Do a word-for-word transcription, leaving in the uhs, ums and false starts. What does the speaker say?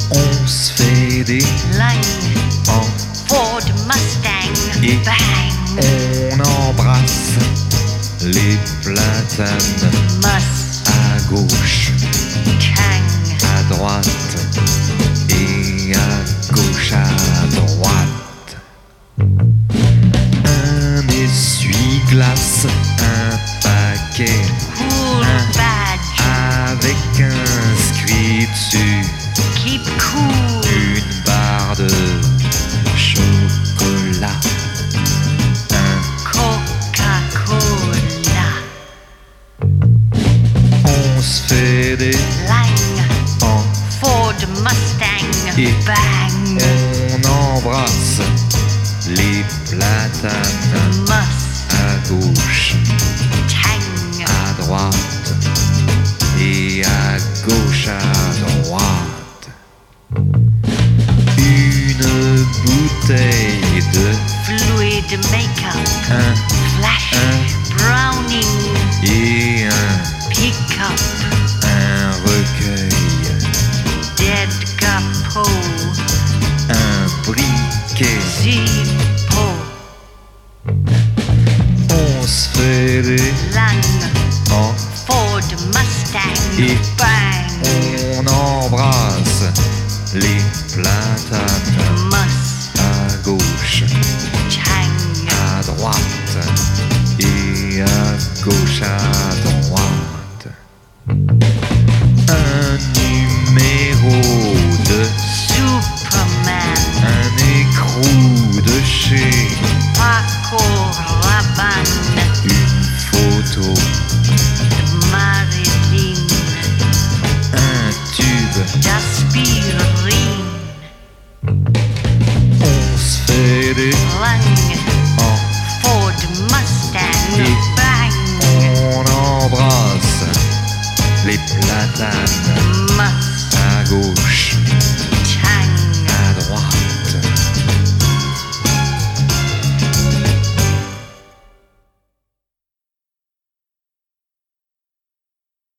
On se fait des Line, en Ford Mustang, et bang, on embrasse les platanes Mustang, à gauche, à droite et à gauche à droite. Un essuie-glace, un paquet, Cool un Badge, avec inscrit dessus Keep Cool, une barre de chocolat, un Coca-Cola, on se fait des Line, en Ford Mustang, et bang, on embrasse les platanes Mustang, à gauche, à droite et à gauche à droite. Une bouteille de Fluid Makeup, un Flash, un Browning, et un, Pickup, un recueil, Dead Capo, un briquet. Zippo, On se fait des Lang, en Ford Mustang, et bang, on embrasse les platanes Mustang, à gauche, à droite et à gauche à droite. Un numéro de Superman, un écrou de chez Paco Rabanne, une photo, Marilyn, un tube. D'aspirine, On se fait des Lang, en Ford Mustang, et bang, on embrasse les platanes Mustang, à gauche,